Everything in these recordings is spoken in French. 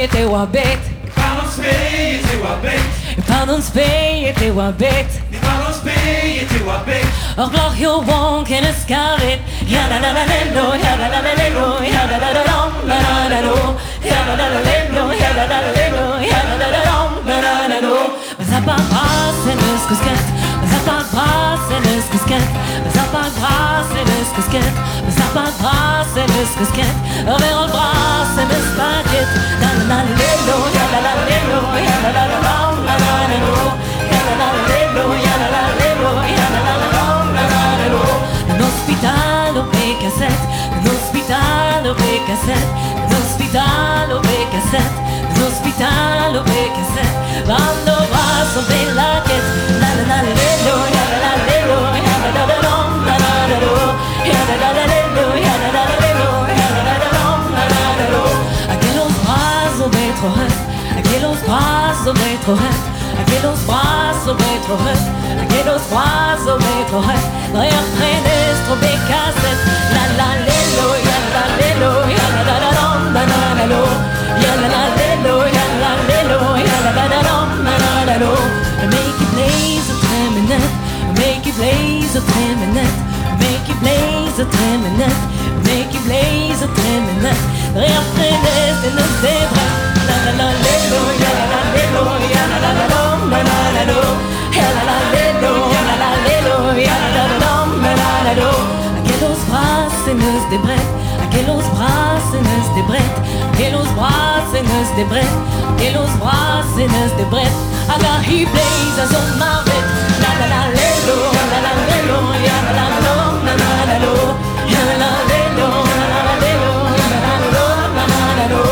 teu abet. Pardon spei teu abet. Pardon spei teu abet. Pardon spei teu abet. Och blach jo wonk in a scarlet. Ya la la la lendo, ya la la la lendo, ya la la la dom, la la la do. Ya la la la lendo, ya la la la lendo, ya la la la dom, la la la do. Was hat man Gras in das Gesket? Was hat man Gras in das Gesket? Was hat man Gras in das Gesket? Was hat man Gras in das Gesket? Wer hat Gras in das Paket? La la la lendo, ya la la lendo, ya la la la dom, la la la do. Ya la la la lendo, ya la la lendo, ya la la la dom, la la la do. Un hospital au PK7, un hospital au PK7, un hospital au PK7, un hospital au PK7. Quando va sobre la quête, la la la lendo, ya la la lendo, ya la la la dom, la la la do. Ya la la la lendo, ya la la la lendo, ya la la la dom, la la la do. Aquellos brazos betrohet, aquellos brazos betrohet, aquellos brazos betrohet, aquellos brazos betrohet. Reach trenestro bekaset, la la lendo, ya la lendo, ya la la la dom, la la la do. Ya la la lendo, ya la lendo, ya la la la dom, la la la do. Make it blaze a treminette, make it blaze a treminette, make it blaze a treminette, make it blaze a treminette. Reach trenest in the zebra, la la la lendo, ya la la lendo, ya la la la dom, la la la do. Ya la la lendo, ya la la lendo, ya la la la dom, la la la do. Aquellos bracenes de bret, aquellos bracenes de bret, aquellos bracenes de bret, aquellos bracenes de bret. Aga he blaze as on marvet, la la la lendo, la la lendo, ya la la la dom, la la la do. Ya la la lendo, la la la lendo, ya la la la dom, la la la do.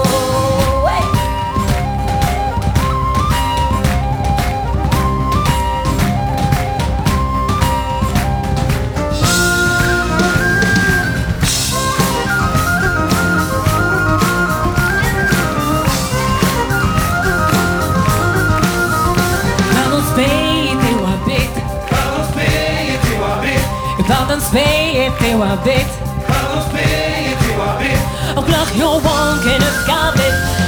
Pardon spei teu abet. Pardon spei teu abet. Och blach jo wonk in a scarlet.